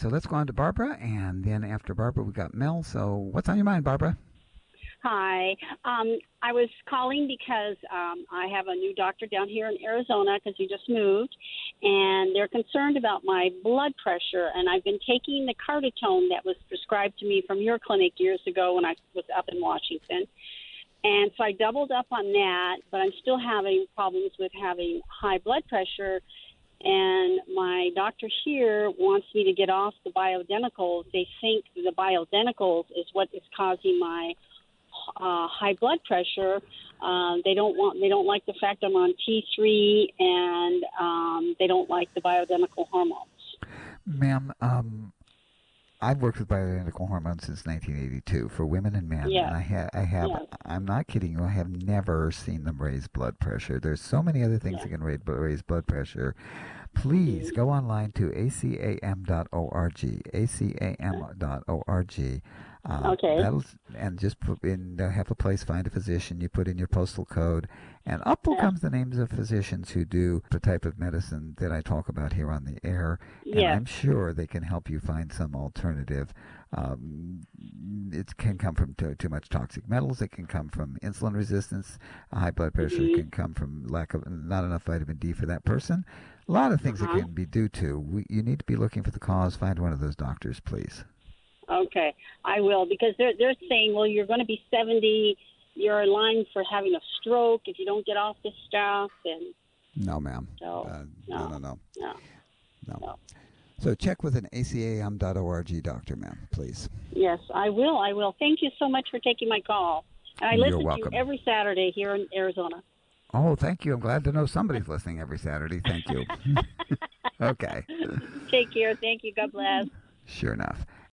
so let's go on to Barbara, and then after Barbara, we got Mel. So what's on your mind, Barbara? Hi. I was calling because I have a new doctor down here in Arizona because he just moved, and they're concerned about my blood pressure. And I've been taking the Carditone that was prescribed to me from your clinic years ago when I was up in Washington. And so I doubled up on that, but I'm still having problems with having high blood pressure. And my doctor here wants me to get off the bioidenticals. They think the bioidenticals is what is causing my high blood pressure. They don't like the fact I'm on T3, and they don't like the bioidentical hormones. Ma'am, I've worked with bioidentical hormones since 1982 for women and men, Yes. and I have, Yes. I'm not kidding you, I have never seen them raise blood pressure. There's so many other things Yes. that can raise blood pressure. Please go online to acam.org, acam.org. Okay. That'll and just put in have a place, find a physician. You put in your postal code, and up will Yeah. comes the names of physicians who do the type of medicine that I talk about here on the air. And Yes. I'm sure they can help you find some alternative. Um, it can come from too much toxic metals. It can come from insulin resistance. High blood pressure Mhm. can come from lack of not enough vitamin D for that person. A lot of Uh things it huh. can be due to. You need to be looking for the cause. Find one of those doctors, please. Okay. I will, because they're saying, well, you're going to be 70. You're in line for having a stroke if you don't get off this stuff, and No, ma'am. so No, no, no, no, no, no. no. So check with an acam.org doctor, ma'am, please. Yes, I will. I will. Thank you so much for taking my call. And I You're listen to you welcome. every Saturday here in Arizona. Oh, thank you. I'm glad to know somebody's listening every Saturday. Thank you. Okay. Take care. Thank you. God bless. Sure enough.